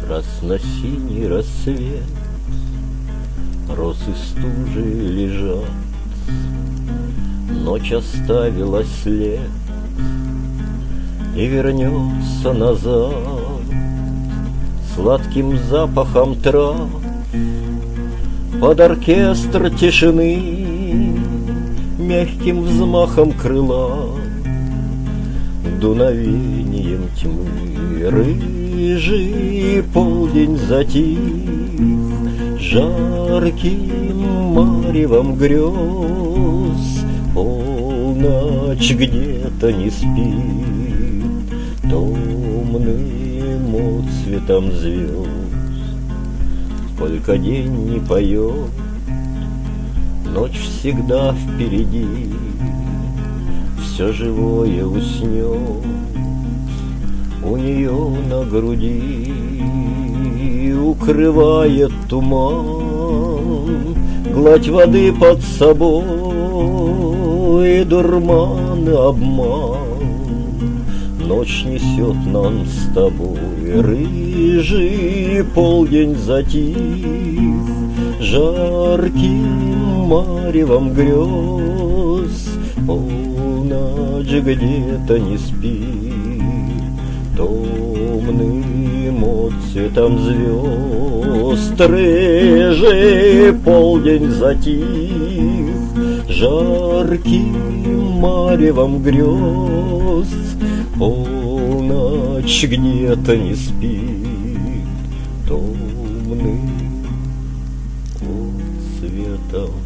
Красно-синий рассвет, росы стужи лежат, ночь оставила след и вернется назад сладким запахом трав под оркестр тишины, мягким взмахом крыла, дуновением тьмы. Рыжий полдень затих жарким маревом грез, полночь где-то не спит томным отцветом звезд. Сколько день не поет, ночь всегда впереди, все живое уснет у нее на груди, укрывает туман, гладь воды под собой, дурман и обман. Ночь несет нам с тобой, рыжий полдень затих жарким маревом грез, полночь где-то не спит томным отцветом звезд. Рыжий полдень затих жарким маревом грез, полночь где-то не спит томным отцветом